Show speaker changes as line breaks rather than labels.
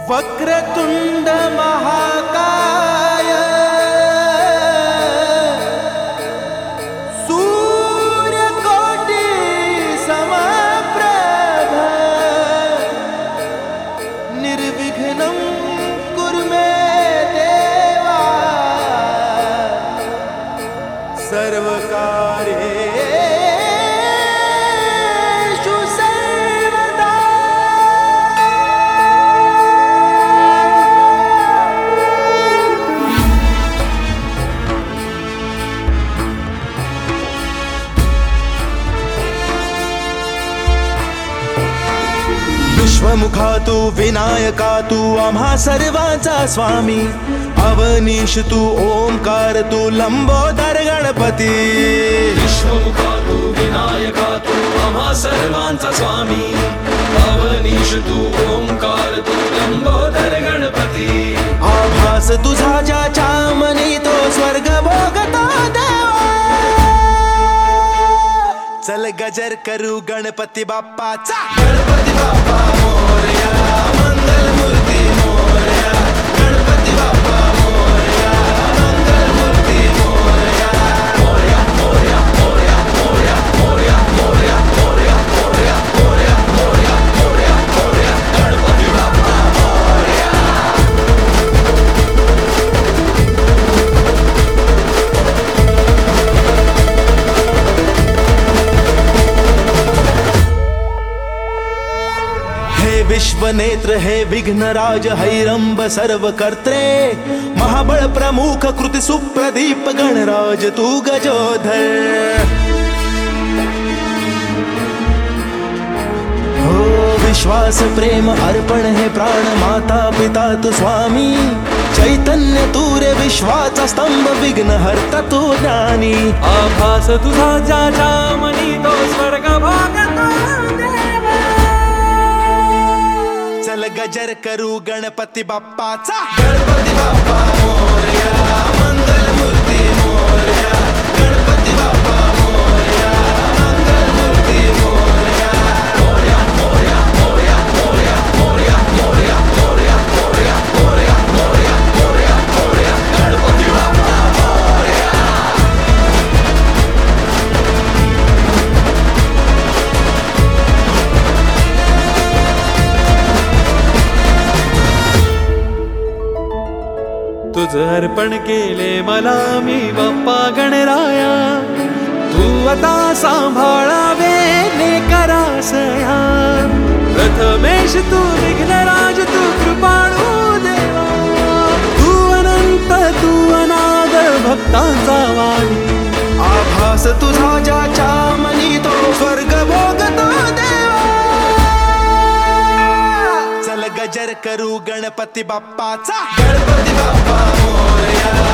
वक्रतुंड महाकाय सूर्यकोटि समप्रभ निर्विघ्नं कुरु मे देवा सर्वकार्येषु सर्वदा। विश्वमुखा तू विनायका तू आम्हा सर्वांचा स्वामी अवनीश तू ओंकार तू लंबोदर गणपती।
विश्वमुखा तू विनायका तू आम्हा सर्वांचा स्वामी अवनीश तू ओंकार तू लंबोदर गणपती।
आभास तुझा ज्याच्या मनी तो स्वर्ग भोगतो देवा चल गजर करू गणपती बाप्पाचा। गणपती बाप्पा मोरया मंगल मूर्ती मोरया गणपती बाप्पा मोरया मंगल मूर्ती मोरया मोरया मोरया मोरया मोरया मोरया मोरया मोरया मोरया मोरया मोरया मोरया मोरया गणपती बाप्पा मोरया। विश्वनेत्र हे विघ्नराज हैरंब सर्व कर्त्रे महाबळ प्रमुख कृति सुप्रदीप गणराज तू गजोधर। हो विश्वास प्रेम अर्पण हे प्राण माता पिता तू स्वामी चैतन्य तू रे विश्वाचा स्तंभ विघ्न हरता तू ज्ञानी।
आभास तुझा ज्याच्या मनी तो स्वर्ग भोगतो देवा
चल गजर करू गणपती बाप्पाचा। गणपती बाप्पा मोरया मंगल मूर्ती मोरया गणपती बाप्पा मोरया मंगल मूर्ती मोरया मोरया मोरया मोरया मोरया मोरया मोरया मोरया मोरया मोरया मोरया मोरया मोरया गणपती बाप्पा मोरया।
तुझं अर्पण केले मला मी बाप्पा गणराया तू आता सांभाळावे लेकरासया। प्रथमेश तू विघ्नराज तू कृपाळू देवा तू अनंत तू अनाद भक्तांचा वाणी।
आभास तुझा ज्याच्या मनी तो स्वर्ग भोगतो देवा चल गजर करू गणपती बाप्पाचा। गणपती बाप्पा मोरया